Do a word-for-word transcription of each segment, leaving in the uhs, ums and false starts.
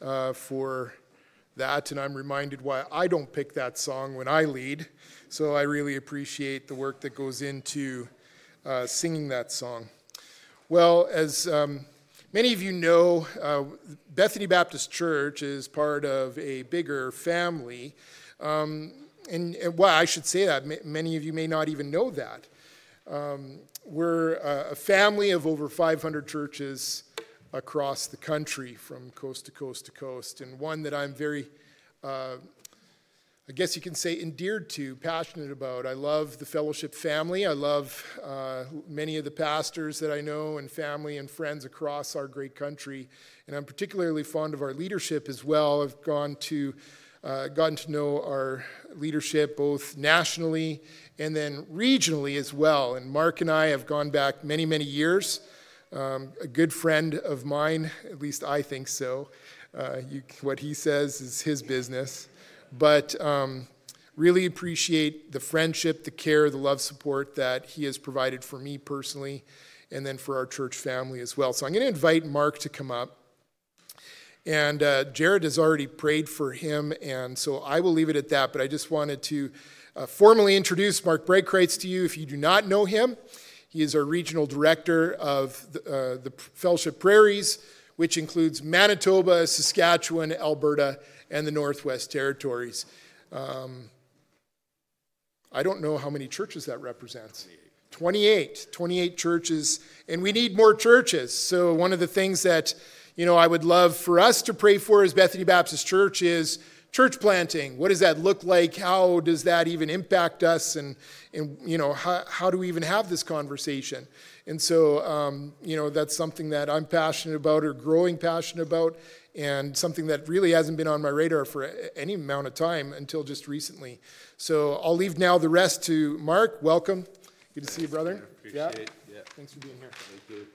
uh, for that, and I'm reminded why I don't pick that song when I lead. So I really appreciate the work that goes into uh, singing that song. Well, as um, many of you know, uh, Bethany Baptist Church is part of a bigger family. Um, and, and well, I should say that. M- many of you may not even know that. Um, we're a, a family of over five hundred churches across the country from coast to coast to coast, and one that I'm very, uh, I guess you can say, endeared to, passionate about. I love the fellowship family. I love uh, many of the pastors that I know and family and friends across our great country, and I'm particularly fond of our leadership as well. I've gone to, uh, gotten to know our leadership both nationally and then regionally as well, and Mark and I have gone back many, many years. Um, a good friend of mine, at least I think so. Uh, you, what he says is his business. But um, really appreciate the friendship, the care, the love, support that he has provided for me personally, and then for our church family as well. So I'm going to invite Mark to come up. And uh, Jared has already prayed for him, and so I will leave it at that. But I just wanted to uh, formally introduce Mark Bregkreitz to you if you do not know him. He is our regional director of the, uh, the Fellowship Prairies, which includes Manitoba, Saskatchewan, Alberta, and the Northwest Territories. Um, I don't know how many churches that represents. twenty-eight. twenty-eight churches, and we need more churches. So one of the things that, you know, I would love for us to pray for as Bethany Baptist Church is church planting. What does that look like? How does that even impact us? And, and you know, how, how do we even have this conversation? And so, um, you know, that's something that I'm passionate about or growing passionate about, and something that really hasn't been on my radar for any amount of time until just recently. So I'll leave now the rest to Mark. Welcome. Good to see you, brother. Appreciate yeah. it. Yeah. Thanks for being here. Thank you.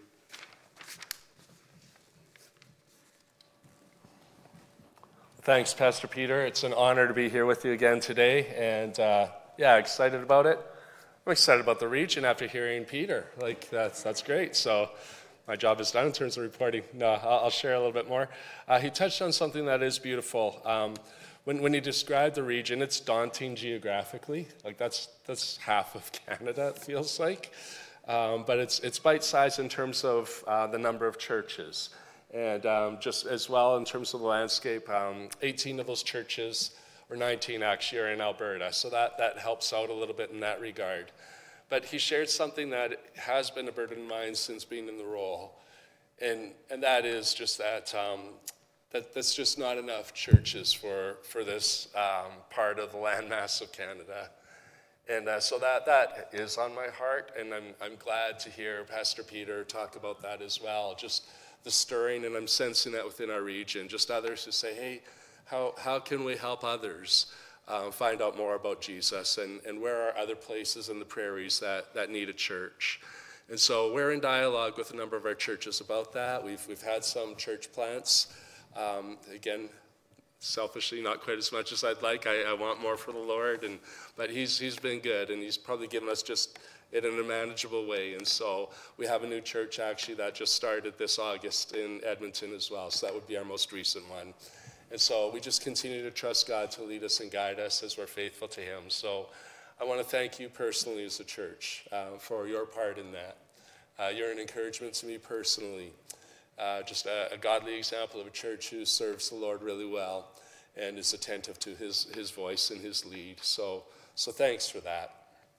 Thanks, Pastor Peter. It's an honor to be here with you again today, and uh, yeah, excited about it. I'm excited about the region after hearing Peter. Like, that's that's great. So my job is done in terms of reporting. No, I'll, I'll share a little bit more. Uh, he touched on something that is beautiful. Um, when when he described the region, it's daunting geographically. Like, that's that's half of Canada, it feels like. Um, but it's it's bite-sized in terms of uh, the number of churches. And um, just as well in terms of the landscape, um, eighteen of those churches, or nineteen actually, are in Alberta. So that, that helps out a little bit in that regard. But he shared something that has been a burden of mine since being in the role. And and that is just that, um, that that's just not enough churches for, for this um, part of the landmass of Canada. And uh, so that that is on my heart, and I'm I'm glad to hear Pastor Peter talk about that as well. Just the stirring, and I'm sensing that within our region. Just others who say, hey, how how can we help others uh, find out more about Jesus, and, and where are other places in the prairies that, that need a church? And so we're in dialogue with a number of our churches about that. We've we've had some church plants. Um, again, selfishly, not quite as much as I'd like. I, I want more for the Lord, and but he's he's been good, and he's probably given us just it in a manageable way. And so we have a new church actually that just started this August in Edmonton as well. So that would be our most recent one. And so we just continue to trust God to lead us and guide us as we're faithful to him. So I want to thank you personally as a church uh, for your part in that. Uh, you're an encouragement to me personally. Uh, just a, a godly example of a church who serves the Lord really well and is attentive to his his voice and his lead. So so thanks for that.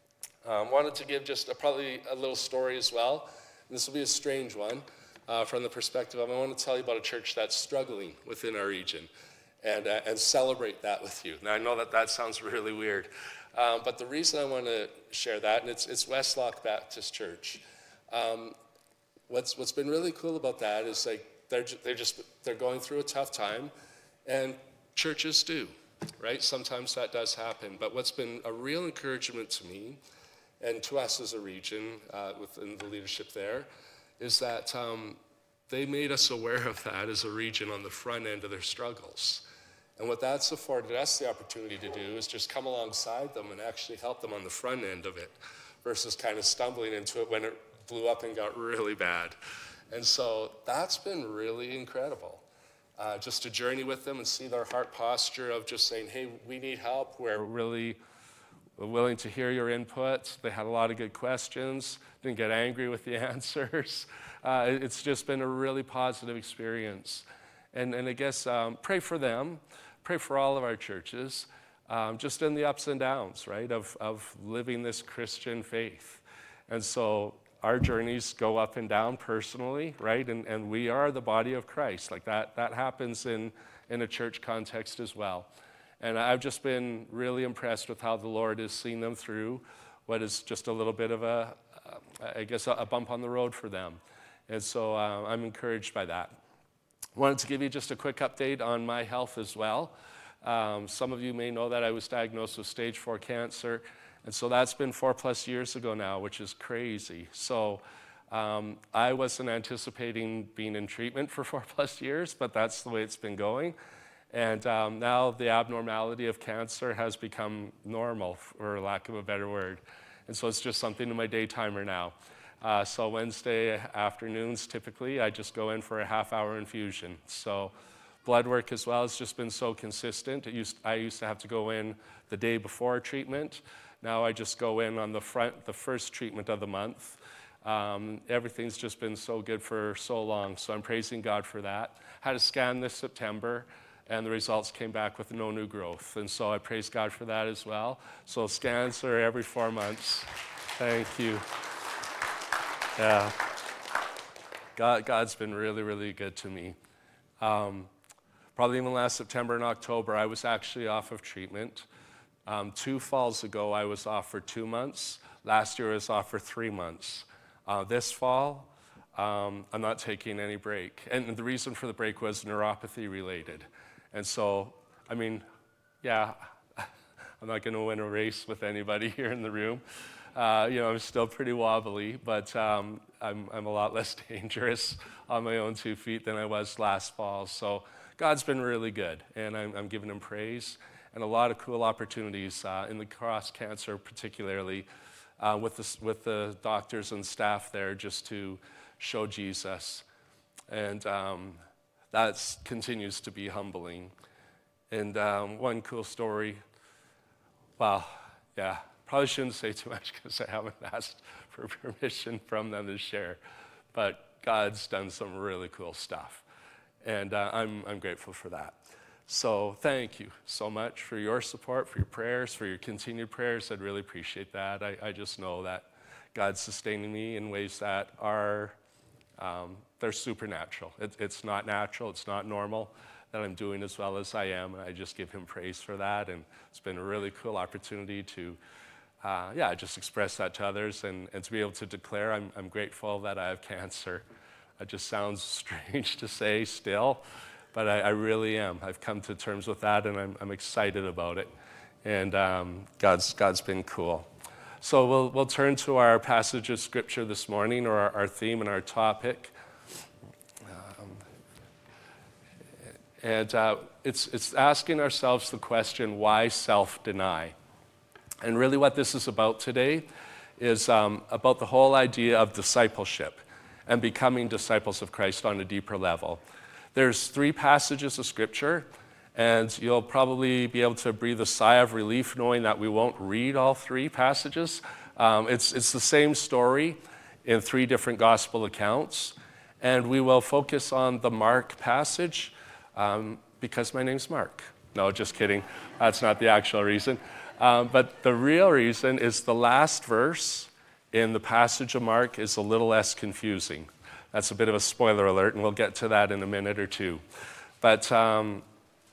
Um, wanted to give just a, probably a little story as well. And this will be a strange one uh, from the perspective of I want to tell you about a church that's struggling within our region, and uh, and celebrate that with you. Now I know that that sounds really weird, um, but the reason I want to share that, and it's it's Westlock Baptist Church. Um, what's what's been really cool about that is like they're they're just they're going through a tough time, and churches do, right? Sometimes that does happen. But what's been a real encouragement to me and to us as a region uh, within the leadership there is that um, they made us aware of that as a region on the front end of their struggles. And what that's afforded us the opportunity to do is just come alongside them and actually help them on the front end of it versus kind of stumbling into it when it blew up and got really bad. And so that's been really incredible. uh, just to journey with them and see their heart posture of just saying, hey, we need help. We're really willing to hear your input. They had a lot of good questions, didn't get angry with the answers. Uh, it's just been a really positive experience. And, and I guess um, pray for them, pray for all of our churches, um, just in the ups and downs, right, of, of living this Christian faith. And so our journeys go up and down personally, right, and, and we are the body of Christ. Like that, that happens in, in a church context as well. And I've just been really impressed with how the Lord has seen them through what is just a little bit of a, uh, I guess, a bump on the road for them. And so uh, I'm encouraged by that. Wanted to give you just a quick update on my health as well. Um, some of you may know that I was diagnosed with stage four cancer, and so that's been four plus years ago now, which is crazy. So um, I wasn't anticipating being in treatment for four plus years, but that's the way it's been going. And um, now the abnormality of cancer has become normal, for lack of a better word. And so it's just something in my day-timer now. Uh, so Wednesday afternoons, typically, I just go in for a half-hour infusion. So blood work as well has just been so consistent. It used, I used to have to go in the day before treatment. Now I just go in on the front, the first treatment of the month. Um, everything's just been so good for so long, so I'm praising God for that. Had a scan this September, and the results came back with no new growth. And so I praise God for that as well. So scans are every four months. Thank you. Yeah. God, God's been really, really good to me. Um, probably even last September and October, I was actually off of treatment. Um, two falls ago, I was off for two months. Last year, I was off for three months. Uh, this fall, um, I'm not taking any break. And the reason for the break was neuropathy related. And so, I mean, yeah, I'm not going to win a race with anybody here in the room. Uh, you know, I'm still pretty wobbly, but um, I'm, I'm a lot less dangerous on my own two feet than I was last fall. So God's been really good, and I'm, I'm giving him praise. And a lot of cool opportunities uh, in the cross cancer particularly uh, with, the, with the doctors and staff there just to show Jesus. And um, that continues to be humbling. And um, one cool story, well, yeah, probably shouldn't say too much because I haven't asked for permission from them to share, but God's done some really cool stuff, and uh, I'm, I'm grateful for that. So thank you so much for your support, for your prayers, for your continued prayers. I'd really appreciate that. I, I just know that God's sustaining me in ways that are Um, they're supernatural. It, it's not natural, it's not normal that I'm doing as well as I am, and I just give him praise for that, and it's been a really cool opportunity to, uh, yeah, just express that to others, and, and to be able to declare I'm, I'm grateful that I have cancer. It just sounds strange to say still, but I, I really am. I've come to terms with that, and I'm, I'm excited about it, and um, God's, God's been cool. So we'll, we'll turn to our passage of Scripture this morning, or our, our theme and our topic. Um, and uh, it's, it's asking ourselves the question, why self-deny? And really what this is about today is um, about the whole idea of discipleship and becoming disciples of Christ on a deeper level. There's three passages of Scripture, and you'll probably be able to breathe a sigh of relief knowing that we won't read all three passages. Um, it's, it's the same story in three different gospel accounts. And we will focus on the Mark passage um, because my name's Mark. No, just kidding. That's not the actual reason. Um, but the real reason is the last verse in the passage of Mark is a little less confusing. That's a bit of a spoiler alert, and we'll get to that in a minute or two. But um,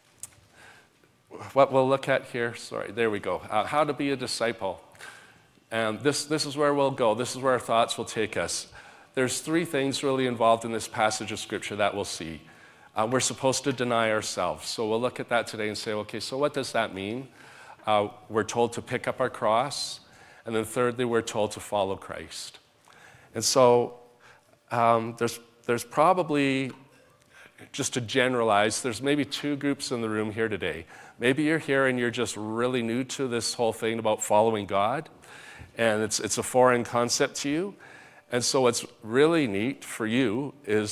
what we'll look at here, sorry, there we go, uh, how to be a disciple. And this, this is where we'll go. This is where our thoughts will take us. There's three things really involved in this passage of Scripture that we'll see. Uh, we're supposed to deny ourselves. So we'll look at that today and say, okay, so what does that mean? Uh, we're told to pick up our cross. And then thirdly, we're told to follow Christ. And so um, there's, there's probably, just to generalize, there's maybe two groups in the room here today. Maybe you're here and you're just really new to this whole thing about following God, and it's, it's a foreign concept to you. And so what's really neat for you is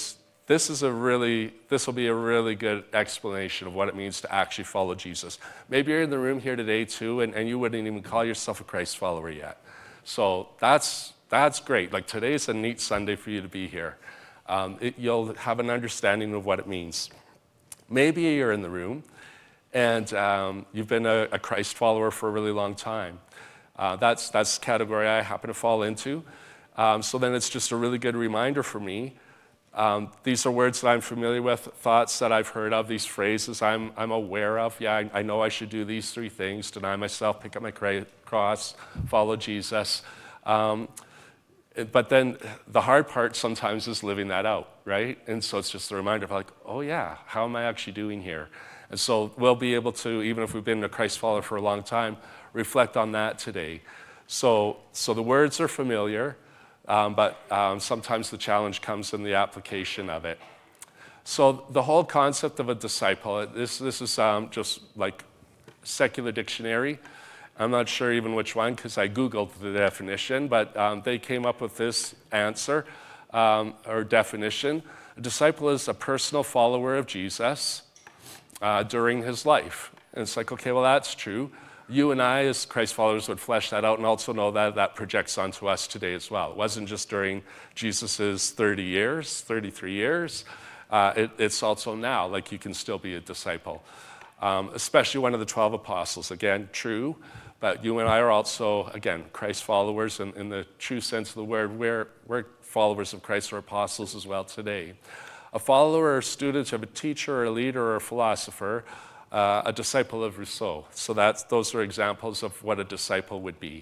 this is a really, this will be a really good explanation of what it means to actually follow Jesus. Maybe you're in the room here today too, and, and you wouldn't even call yourself a Christ follower yet. So that's that's great. Like today's a neat Sunday for you to be here. Um, it, you'll have an understanding of what it means. Maybe you're in the room and um, you've been a, a Christ follower for a really long time. Uh, that's that's the category I happen to fall into. Um, so then it's just a really good reminder for me. Um, these are words that I'm familiar with, thoughts that I've heard of, these phrases I'm, I'm aware of. Yeah, I, I know I should do these three things: deny myself, pick up my cra- cross, follow Jesus. Um, but then the hard part sometimes is living that out, right? And so it's just a reminder of like, oh yeah, how am I actually doing here? And so we'll be able to, even if we've been a Christ follower for a long time, reflect on that today. So, so the words are familiar. Um, but um, sometimes the challenge comes in the application of it. So the whole concept of a disciple, this, this is um, just like secular dictionary. I'm not sure even which one because I Googled the definition, but um, they came up with this answer um, or definition. A disciple is a personal follower of Jesus uh, during his life. And it's like, okay, well, that's true. You and I, as Christ followers, would flesh that out and also know that that projects onto us today as well. It wasn't just during Jesus' thirty years, thirty-three years. Uh, it, it's also now, like you can still be a disciple, um, especially one of the twelve apostles. Again, true, but you and I are also, again, Christ followers in, in the true sense of the word. We're, we're followers of Christ or apostles as well today. A follower or student of a teacher or a leader or a philosopher, Uh, a disciple of Rousseau. So that's, those are examples of what a disciple would be.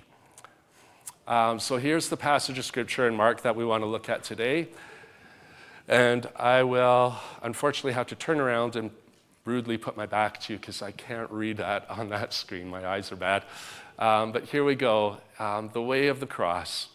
Um, so here's the passage of Scripture in Mark that we want to look at today. And I will unfortunately have to turn around and rudely put my back to you because I can't read that on that screen. My eyes are bad. Um, but here we go. Um, the way of the cross.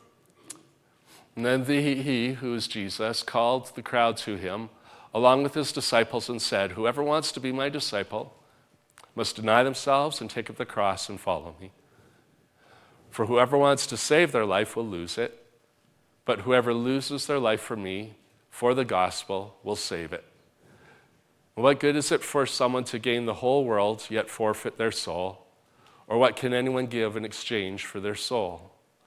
And then the, he, who is Jesus, called the crowd to him, along with his disciples, and said, "Whoever wants to be my disciple must deny themselves and take up the cross and follow me. For whoever wants to save their life will lose it, but whoever loses their life for me, for the gospel, will save it. What good is it for someone to gain the whole world, yet forfeit their soul? Or what can anyone give in exchange for their soul?"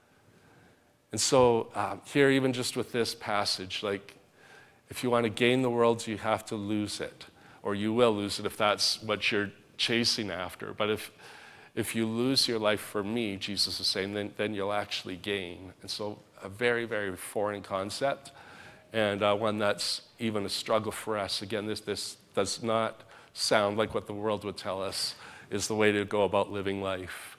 And so um, here, even just with this passage, like, if you want to gain the world, you have to lose it, or you will lose it if that's what you're chasing after. But if if you lose your life for me, Jesus is saying, then, then you'll actually gain. And so a very, very foreign concept, and uh, one that's even a struggle for us. Again, this, this does not sound like what the world would tell us is the way to go about living life.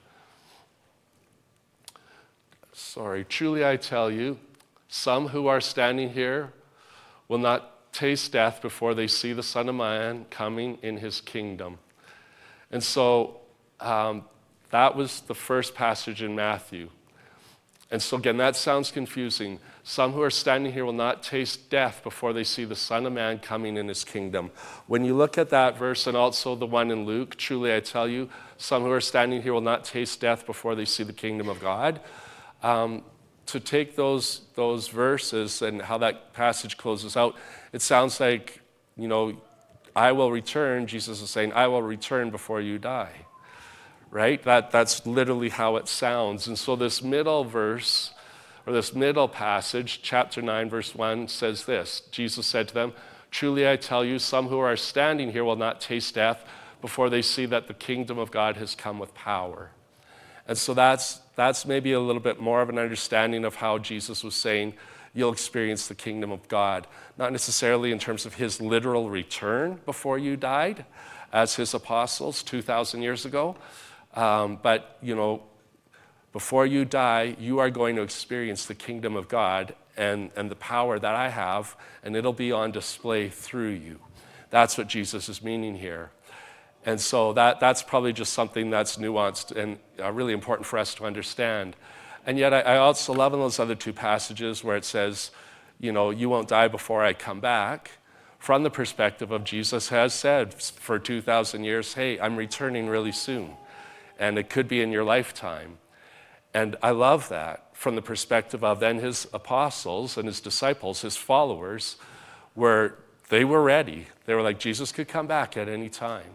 Sorry, truly I tell you, some who are standing here will not taste death before they see the Son of Man coming in his kingdom. And so um, that was the first passage in Matthew. And so again, that sounds confusing. Some who are standing here will not taste death before they see the Son of Man coming in his kingdom. When you look at that verse and also the one in Luke, truly I tell you, some who are standing here will not taste death before they see the kingdom of God. Um, to take those those verses and how that passage closes out, it sounds like, you know, I will return. Jesus is saying, I will return before you die, right? That that's literally how it sounds. And so this middle verse, or this middle passage, chapter nine, verse one, says this. Jesus said to them, "Truly I tell you, some who are standing here will not taste death before they see that the kingdom of God has come with power." And so that's that's maybe a little bit more of an understanding of how Jesus was saying you'll experience the kingdom of God. Not necessarily in terms of his literal return before you died, as his apostles two thousand years ago. Um, but, you know, before you die, you are going to experience the kingdom of God and, and the power that I have, and it'll be on display through you. That's what Jesus is meaning here. And so that, that's probably just something that's nuanced and uh, really important for us to understand. And yet I, I also love in those other two passages where it says, you know, you won't die before I come back, from the perspective of Jesus has said for two thousand years, hey, I'm returning really soon. And it could be in your lifetime. And I love that from the perspective of then his apostles and his disciples, his followers, where they were ready. They were like, Jesus could come back at any time.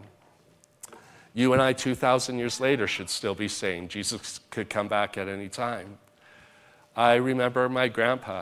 You and I, two thousand years later, should still be saying Jesus could come back at any time. I remember my grandpa,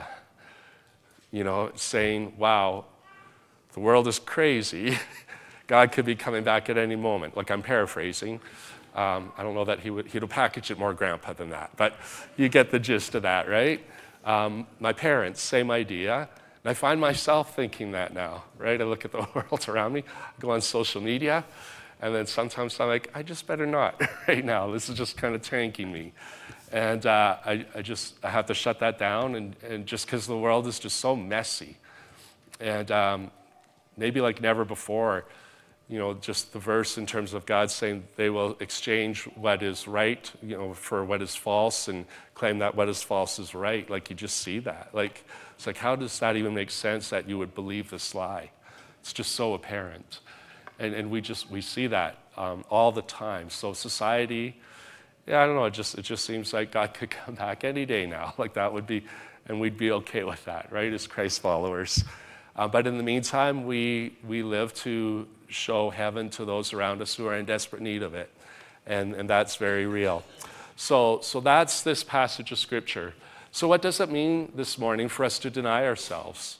you know, saying, wow, the world is crazy. God could be coming back at any moment. Like, I'm paraphrasing. Um, I don't know that he would, he'd package it more grandpa than that, but you get the gist of that, right? Um, my parents, same idea. And I find myself thinking that now, right? I look at the world around me, I go on social media, and then sometimes I'm like, I just better not right now. This is just kind of tanking me. And uh, I, I just, I have to shut that down, and, and just because the world is just so messy. And um, maybe like never before, you know, just the verse in terms of God saying they will exchange what is right, you know, for what is false, and claim that what is false is right. Like, you just see that. Like, it's like, how does that even make sense that you would believe this lie? It's just so apparent. And and we just, we see that um, all the time. So society, yeah, I don't know, it just, it just seems like God could come back any day now. Like, that would be, and we'd be okay with that, right, as Christ followers. Uh, but in the meantime, we we live to show heaven to those around us who are in desperate need of it. And, and that's very real. So, so that's this passage of Scripture. So what does it mean this morning for us to deny ourselves?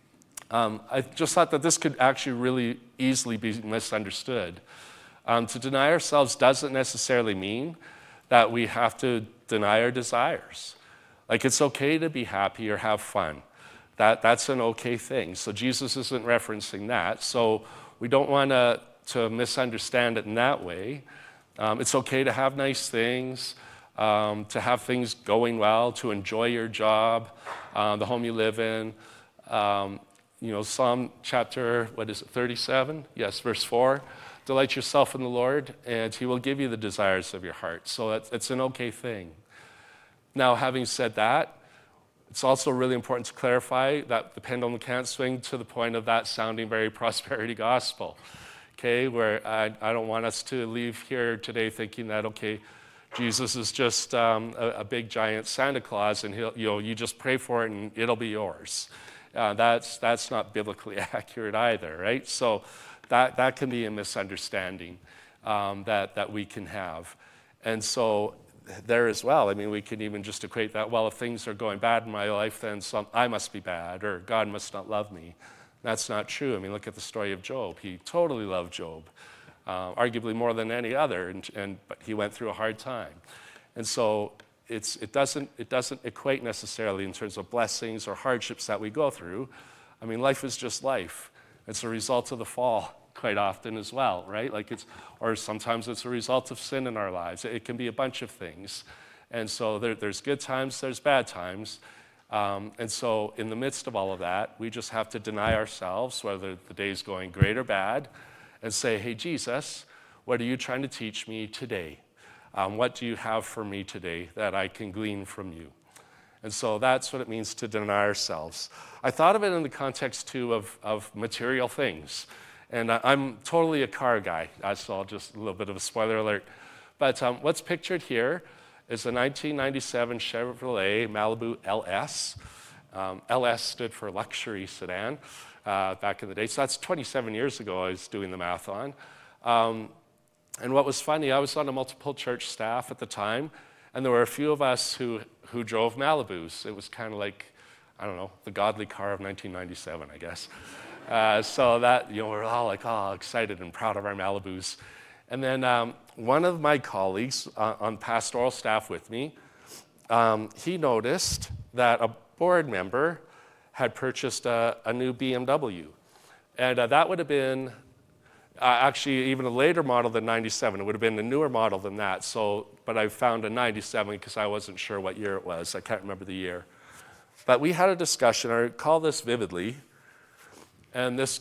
Um, I just thought that this could actually really easily be misunderstood. Um, to deny ourselves doesn't necessarily mean that we have to deny our desires. Like, it's okay to be happy or have fun. That, that's an okay thing. So Jesus isn't referencing that. So we don't want to to misunderstand it in that way. Um, it's okay to have nice things, um, to have things going well, to enjoy your job, uh, the home you live in. Um, you know, Psalm chapter, what is it, thirty-seven? Yes, verse four. Delight yourself in the Lord, and he will give you the desires of your heart. So that's, it's an okay thing. Now, having said that, it's also really important to clarify that the pendulum can't swing to the point of that sounding very prosperity gospel, okay, where I, I don't want us to leave here today thinking that, okay, Jesus is just um, a, a big giant Santa Claus, and he'll, you know, you just pray for it and it'll be yours. Uh, that's that's not biblically accurate either, right? So that that can be a misunderstanding um, that that we can have, and so. There as well, I mean, we can even just equate that, well, if things are going bad in my life, then some, I must be bad, or God must not love me. That's not true. I mean, look at the story of Job. He totally loved Job, uh, arguably more than any other, and, and but he went through a hard time. And so it's, it, doesn't, it doesn't equate necessarily in terms of blessings or hardships that we go through. I mean, life is just life. It's a result of the fall quite often as well, right? Like it's, or sometimes it's a result of sin in our lives. It can be a bunch of things. And so there, there's good times, there's bad times. Um, and so in the midst of all of that, we just have to deny ourselves, whether the day's going great or bad, and say, hey, Jesus, what are you trying to teach me today? Um, what do you have for me today that I can glean from you? And so that's what it means to deny ourselves. I thought of it in the context, too, of, of material things. And I'm totally a car guy, so I'll just a little bit of a spoiler alert. But um, what's pictured here is a nineteen ninety-seven Chevrolet Malibu L S. Um, L S stood for luxury sedan uh, back in the day. So that's twenty-seven years ago I was doing the math on. Um, and what was funny, I was on a multiple church staff at the time, and there were a few of us who, who drove Malibus. It was kind of like, I don't know, the godly car of nineteen ninety-seven, I guess. Uh, so that, you know, we're all like, oh, excited and proud of our Malibus. And then um, one of my colleagues uh, on pastoral staff with me, um, he noticed that a board member had purchased a, a new B M W. And uh, that would have been uh, actually even a later model than ninety-seven. It would have been a newer model than that. So, but I found a ninety-seven because I wasn't sure what year it was. I can't remember the year. But we had a discussion, I recall this vividly. And this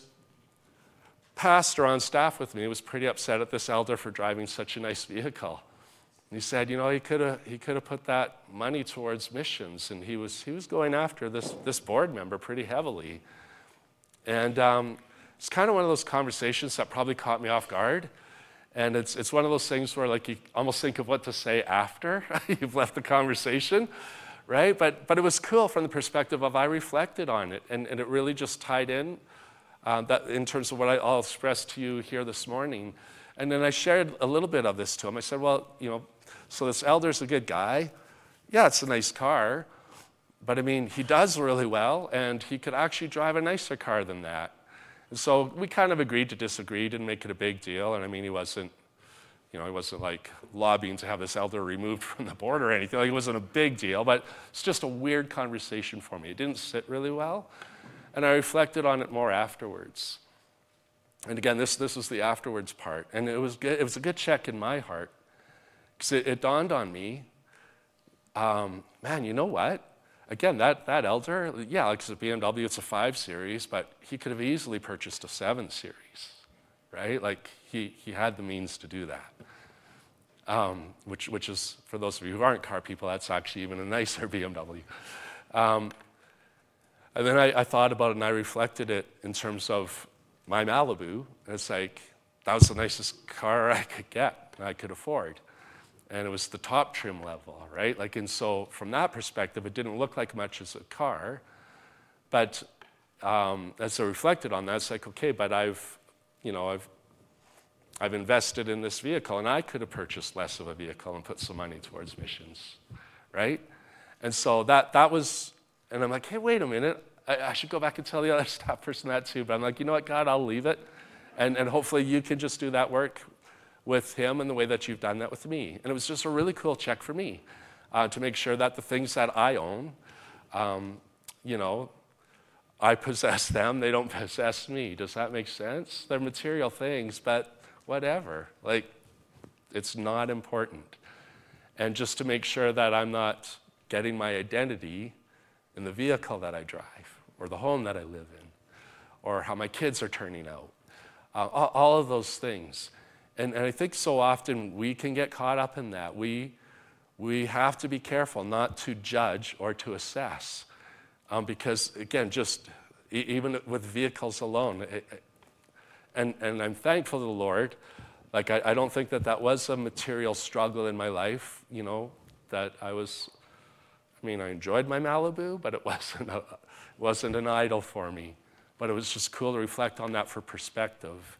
pastor on staff with me was pretty upset at this elder for driving such a nice vehicle. And he said, you know, he could have he could have put that money towards missions, and he was he was going after this this board member pretty heavily. And um, it's kind of one of those conversations that probably caught me off guard. And it's it's one of those things where like you almost think of what to say after you've left the conversation, right? But but it was cool from the perspective of I reflected on it, and, and it really just tied in uh, that in terms of what I, I'll express to you here this morning. And then I shared a little bit of this to him. I said, well, you know, so this elder's a good guy. Yeah, it's a nice car. But I mean, he does really well, and he could actually drive a nicer car than that. And so we kind of agreed to disagree, didn't make it a big deal. And I mean, he wasn't, you know, he wasn't like lobbying to have this elder removed from the board or anything. Like, it wasn't a big deal, but it's just a weird conversation for me. It didn't sit really well. And I reflected on it more afterwards. And again, this this was the afterwards part. And it was good, it was a good check in my heart. Because it, it dawned on me, um, man, you know what? Again, that, that elder, yeah, like it's a B M W, it's a five series, but he could have easily purchased a seven series, right? Like he, he had the means to do that, um, which, which is, for those of you who aren't car people, that's actually even a nicer B M W. Um, and then I, I thought about it and I reflected it in terms of my Malibu. And it's like, that was the nicest car I could get, and I could afford. And it was the top trim level, right? Like, and so from that perspective, it didn't look like much as a car. But um, as I reflected on that, it's like, okay, but I've, you know, I've, I've invested in this vehicle, and I could have purchased less of a vehicle and put some money towards missions, right? And so that that was, and I'm like, hey, wait a minute, I, I should go back and tell the other staff person that too. But I'm like, you know what, God, I'll leave it, and and hopefully you can just do that work with him in the way that you've done that with me. And it was just a really cool check for me uh, to make sure that the things that I own, um, you know, I possess them, they don't possess me. Does that make sense? They're material things, but whatever. Like, it's not important. And just to make sure that I'm not getting my identity in the vehicle that I drive, or the home that I live in, or how my kids are turning out. Uh, all, all of those things. And, and I think so often we can get caught up in that. We, we have to be careful not to judge or to assess. Um, because, again, just e- even with vehicles alone, it, it, and, and I'm thankful to the Lord. Like, I, I don't think that that was a material struggle in my life, you know, that I was, I mean, I enjoyed my Malibu, but it wasn't, a, it wasn't an idol for me. But it was just cool to reflect on that for perspective.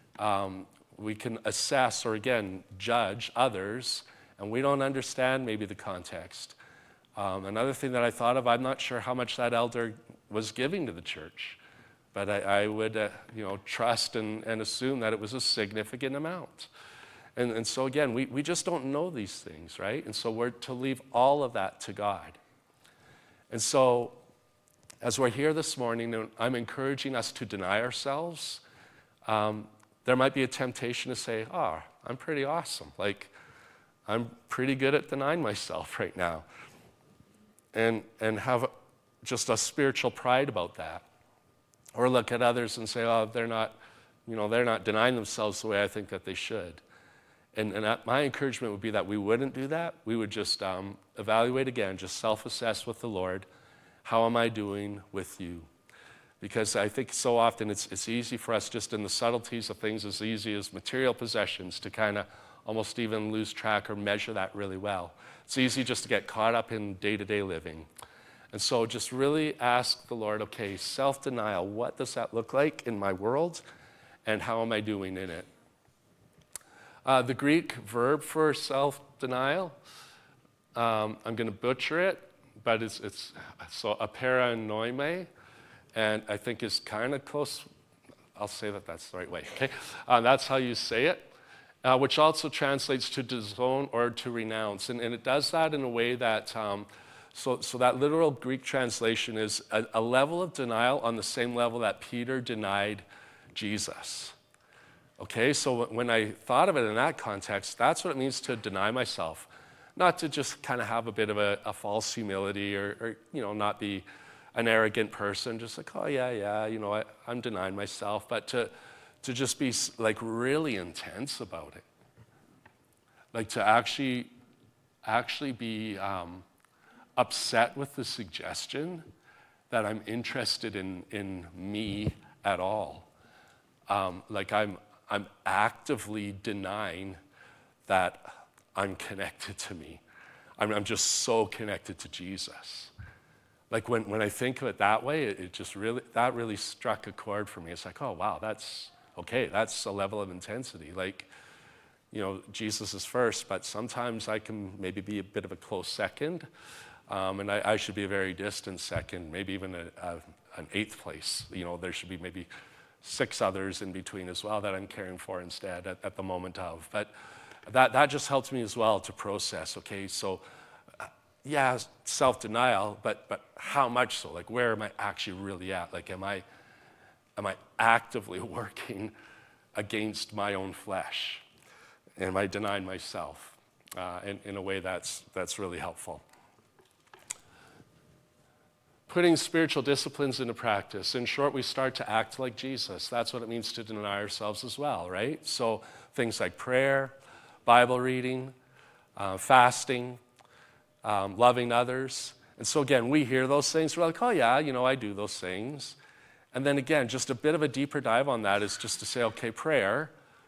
Um, We can assess or, again, judge others, and we don't understand maybe the context. Um, another thing that I thought of, I'm not sure how much that elder was giving to the church, but I, I would, uh, you know, trust and, and assume that it was a significant amount. And, and so, again, we, we just don't know these things, right? And so we're to leave all of that to God. And so, as we're here this morning, I'm encouraging us to deny ourselves. Um, There might be a temptation to say, oh, I'm pretty awesome. Like, I'm pretty good at denying myself right now. And, and have just a spiritual pride about that. Or look at others and say, oh, they're not, you know, they're not denying themselves the way I think that they should. And, and my encouragement would be that we wouldn't do that. We would just um, evaluate again, just self-assess with the Lord. How am I doing with you? Because I think so often it's, it's easy for us just in the subtleties of things as easy as material possessions to kind of almost even lose track or measure that really well. It's easy just to get caught up in day-to-day living. And so just really ask the Lord, okay, self-denial, what does that look like in my world, and how am I doing in it? Uh, the Greek verb for self-denial, um, I'm going to butcher it, but it's, it's so aperanoime, and I think is kind of close. I'll say that that's the right way, okay? Uh, that's how you say it, uh, which also translates to disown or to renounce. And, and it does that in a way that, um, so, so that literal Greek translation is a, a level of denial on the same level that Peter denied Jesus. Okay, so when I thought of it in that context, that's what it means to deny myself. Not to just kind of have a bit of a, a false humility or, or, you know, not be an arrogant person, just like, oh, yeah, yeah, you know, I, I'm denying myself, but to, to just be, like, really intense about it. Like, to actually, actually be um, upset with the suggestion that I'm interested in, in me at all. Um, like, I'm, I'm actively denying that I'm connected to me. I'm, I'm just so connected to Jesus. Like when, when I think of it that way, it, it just really, that really struck a chord for me. It's like, oh, wow, that's, okay, that's a level of intensity. Like, you know, Jesus is first, but sometimes I can maybe be a bit of a close second, um, and I, I should be a very distant second, maybe even a, a, an eighth place. You know, there should be maybe six others in between as well that I'm caring for instead at, at the moment of. But that, that just helps me as well to process, okay, so yeah, self-denial, but but how much so? Like, where am I actually really at? Like, am I am I actively working against my own flesh? Am I denying myself uh, in, in a way that's that's really helpful? Putting spiritual disciplines into practice. In short, we start to act like Jesus. That's what it means to deny ourselves as well, right? So things like prayer, Bible reading, uh, fasting, Um, loving others. And so again, we hear those things, we're like, oh yeah, you know, I do those things. And then again, just a bit of a deeper dive on that is just to say, okay, prayer,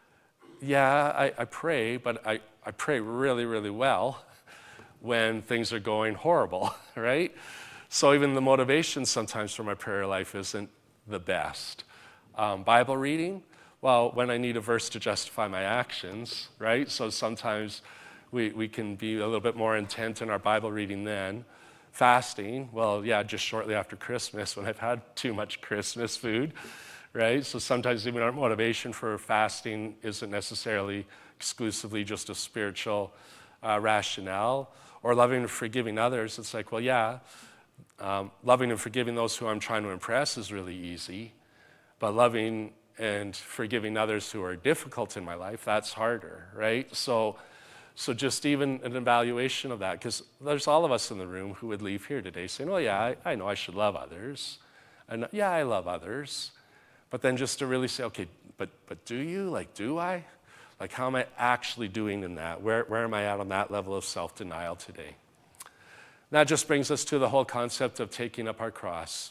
yeah, I, I pray, but I, I pray really, really well when things are going horrible, right? So even the motivation sometimes for my prayer life isn't the best. Um, Bible reading, well, when I need a verse to justify my actions, right? So sometimes We, we can be a little bit more intent in our Bible reading then. Fasting, well, yeah, just shortly after Christmas when I've had too much Christmas food, right? So sometimes even our motivation for fasting isn't necessarily exclusively just a spiritual uh, rationale. Or loving and forgiving others, it's like, well, yeah, um, loving and forgiving those who I'm trying to impress is really easy, but loving and forgiving others who are difficult in my life, that's harder, right? So So just even an evaluation of that, because there's all of us in the room who would leave here today saying, oh yeah, I, I know I should love others. And yeah, I love others. But then just to really say, okay, but but do you? Like, do I? Like, how am I actually doing in that? Where, where am I at on that level of self-denial today? That just brings us to the whole concept of taking up our cross.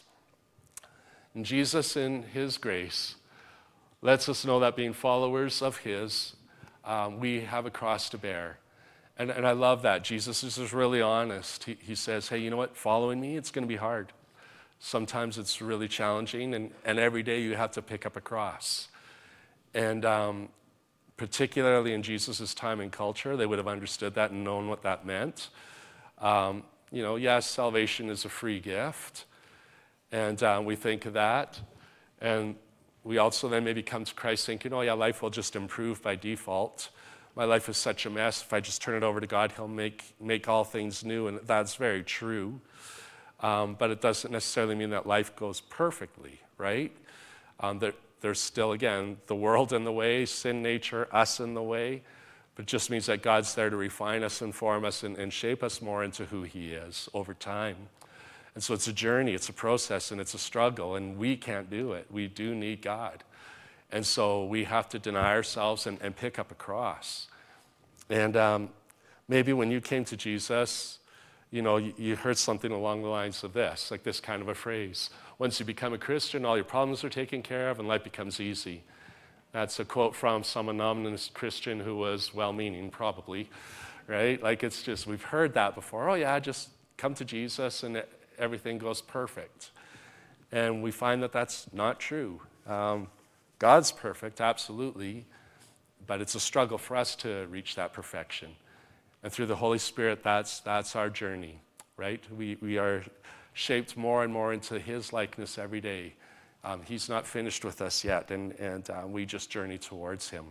And Jesus, in his grace, lets us know that being followers of his, Um, we have a cross to bear. And, and I love that. Jesus is just really honest. He, he says, hey, you know what? Following me, it's going to be hard. Sometimes it's really challenging, and, and every day you have to pick up a cross. And um, particularly in Jesus' time and culture, they would have understood that and known what that meant. Um, you know, yes, salvation is a free gift, and um, we think of that. And we also then maybe come to Christ thinking, oh yeah, life will just improve by default. My life is such a mess. If I just turn it over to God, he'll make, make all things new, and that's very true. Um, but it doesn't necessarily mean that life goes perfectly, right? Um, there, there's still, again, the world in the way, sin nature, us in the way, but it just means that God's there to refine us, inform us, and, and shape us more into who he is over time. And so it's a journey, it's a process, and it's a struggle, and we can't do it. We do need God. And so we have to deny ourselves and, and pick up a cross. And um, maybe when you came to Jesus, you know, you, you heard something along the lines of this, like this kind of a phrase. Once you become a Christian, all your problems are taken care of and life becomes easy. That's a quote from some anonymous Christian who was well-meaning, probably, right? Like it's just, we've heard that before. Oh yeah, just come to Jesus and it, everything goes perfect. And we find that that's not true. Um, God's perfect, absolutely, but it's a struggle for us to reach that perfection. And through the Holy Spirit, that's that's our journey, right? We we are shaped more and more into his likeness every day. Um, he's not finished with us yet, and, and uh, we just journey towards him.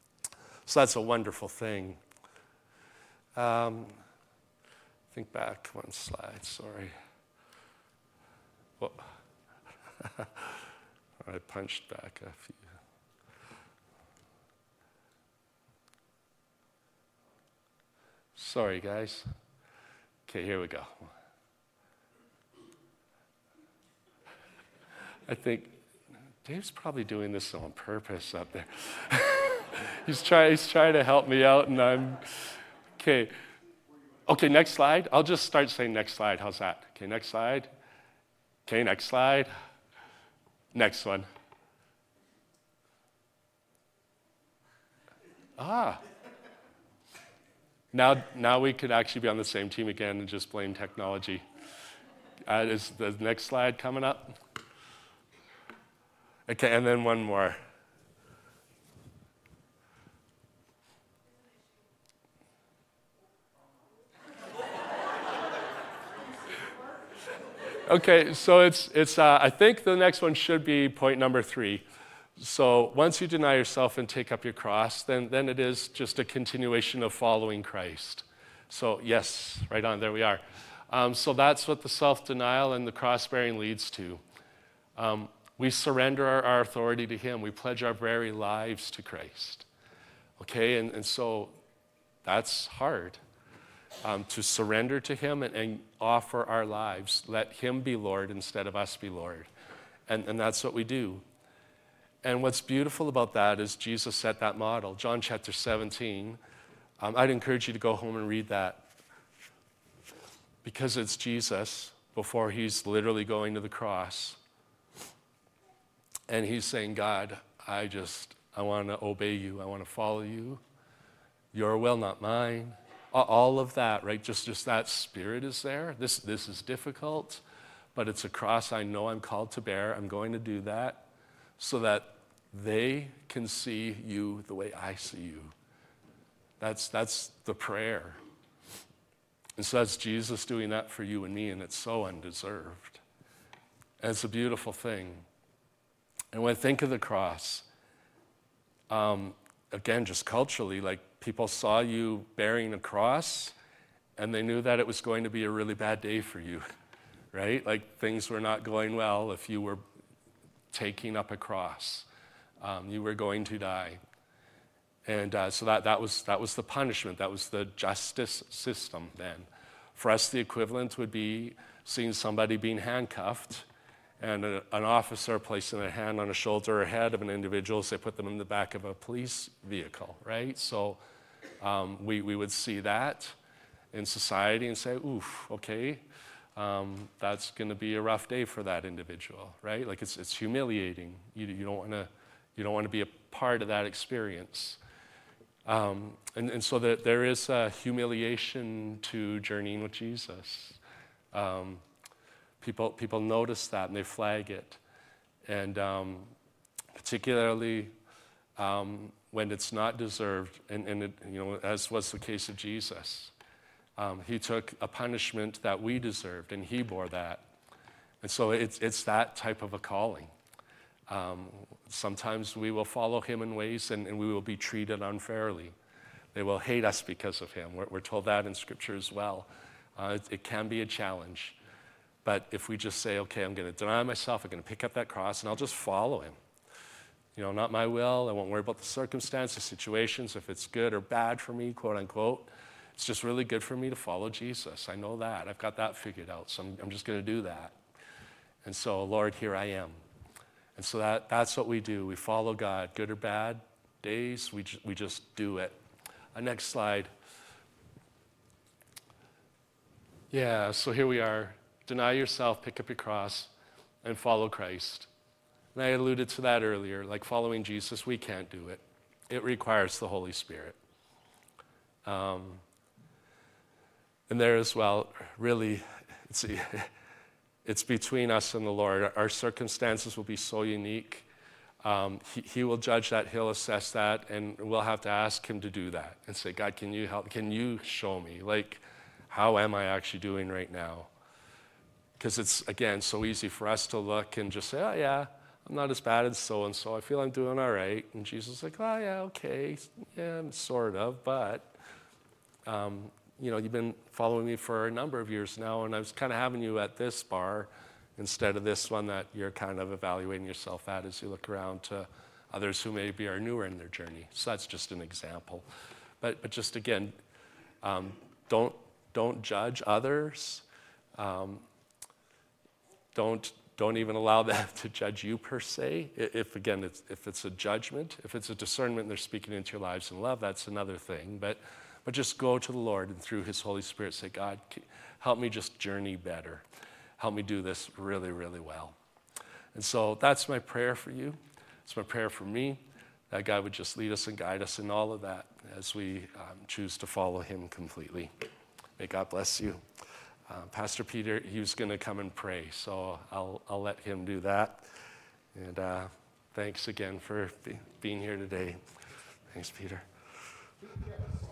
So that's a wonderful thing. Um, think back one slide, sorry. Well, I punched back a few. Sorry, guys. Okay, here we go. I think Dave's probably doing this on purpose up there. he's, try, he's trying to help me out, and I'm... Okay. Okay, next slide. I'll just start saying next slide. How's that? Okay, next slide. Okay, next slide. Next one. Ah. Now, now we could actually be on the same team again and just blame technology. Uh, is the next slide coming up? Okay, and then one more. Okay, so it's, it's uh, I think the next one should be point number three. So once you deny yourself and take up your cross, then, then it is just a continuation of following Christ. So yes, right on, there we are. Um, so that's what the self-denial and the cross-bearing leads to. Um, we surrender our, our authority to him. We pledge our very lives to Christ. Okay, and, and so that's hard. Um, to surrender to him and, and offer our lives. Let him be Lord instead of us be Lord. And, and that's what we do. And what's beautiful about that is Jesus set that model. John chapter seventeen. Um, I'd encourage you to go home and read that. Because it's Jesus before he's literally going to the cross. And he's saying, God, I just, I want to obey you. I want to follow you. Your will, not mine. All of that, right? Just, just that spirit is there. This, this is difficult, but it's a cross I know I'm called to bear. I'm going to do that so that they can see you the way I see you. That's, that's the prayer. And so that's Jesus doing that for you and me, and it's so undeserved. And it's a beautiful thing. And when I think of the cross, um, again, just culturally, like people saw you bearing a cross and they knew that it was going to be a really bad day for you, right? Like things were not going well if you were taking up a cross. Um, you were going to die. And uh, so that, that, was, that was the punishment. That was the justice system then. For us, the equivalent would be seeing somebody being handcuffed and a, an officer placing a hand on a shoulder or head of an individual, say put them in the back of a police vehicle, right? So um, we, we would see that in society and say, oof, okay, um, that's gonna be a rough day for that individual, right? Like it's, it's humiliating. You, you don't wanna, you don't wanna be a part of that experience. Um, and, and so that there is a humiliation to journeying with Jesus. Um, people, people notice that and they flag it. And um, particularly um, when it's not deserved, and, and it, you know, as was the case of Jesus. Um, he took a punishment that we deserved, and he bore that. And so it's, it's that type of a calling. Um, sometimes we will follow him in ways and, and we will be treated unfairly. They will hate us because of him. We're, we're told that in Scripture as well. Uh, it, it can be a challenge. But if we just say, okay, I'm going to deny myself, I'm going to pick up that cross, and I'll just follow him. You know, not my will. I won't worry about the circumstances, situations, if it's good or bad for me, quote unquote. It's just really good for me to follow Jesus. I know that. I've got that figured out. So I'm, I'm just going to do that. And so, Lord, here I am. And so that, that's what we do. We follow God, good or bad days, we, ju- we just do it. Uh, next slide. Yeah, so here we are. Deny yourself, pick up your cross, and follow Christ. And I alluded to that earlier. Like following Jesus, we can't do it. It requires the Holy Spirit. Um, and there as well, really, it's... It's between us and the Lord. Our circumstances will be so unique. Um, he, he will judge that, he'll assess that, and we'll have to ask him to do that and say, God, can you help? Can you show me? Like, how am I actually doing right now? Because it's, again, so easy for us to look and just say, oh, yeah, I'm not as bad as so-and-so. I feel I'm doing all right. And Jesus is like, oh, yeah, okay. Yeah, sort of, but... Um, you know, you've been following me for a number of years now, and I was kind of having you at this bar instead of this one that you're kind of evaluating yourself at as you look around to others who maybe are newer in their journey. So that's just an example. But but just again, um, don't don't judge others. Um, don't don't even allow them to judge you per se. If again, it's, if it's a judgment, if it's a discernment, and they're speaking into your lives in love, that's another thing. But But just go to the Lord and through his Holy Spirit say, God, help me just journey better. Help me do this really, really well. And so that's my prayer for you. It's my prayer for me. that God would just lead us and guide us in all of that as we um, choose to follow him completely. May God bless you. Uh, Pastor Peter, he was going to come and pray, so I'll, I'll let him do that. And uh, thanks again for be, being here today. Thanks, Peter.